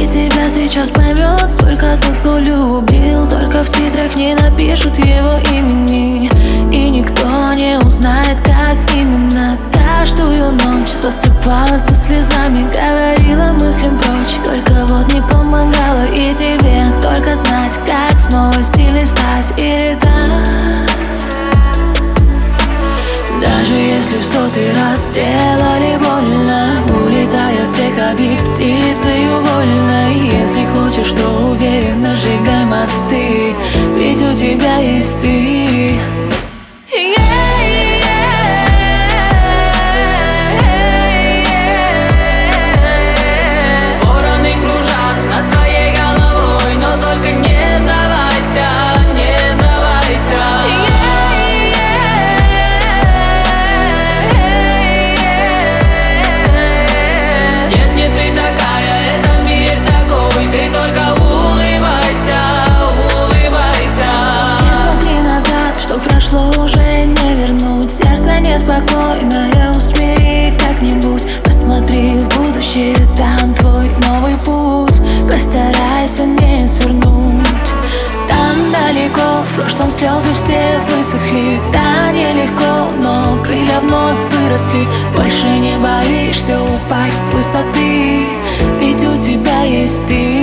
тебя сейчас поймет только тот, кто любил. Только в титрах не напишут его имени, и никто не узнает, как именно. Каждую ночь засыпала со слезами, говорила мыслям прочь, только вот не помогала. И тебе только знать, как снова сильной стать и летать. Даже если в сотый раз сделали больно, улетай от всех обид птицею вольной. Если хочешь, то уверенно сжигай мосты, ведь у тебя есть ты. Вороны кружат над твоей головой, но только не сдавайся, не сдавайся. Нет, не ты такая, это мир такой, ты только улыбайся, улыбайся. Не смотри назад, что прошло уже не вернуть. Сердце неспокойное, усмири как-нибудь. Посмотри в будущее, там твой новый путь. Постарайся не свернуть. Там далеко, в прошлом слезы все высохли. Да, нелегко, но крылья вновь выросли. Больше не боишься упасть с высоты, ведь у тебя есть ты.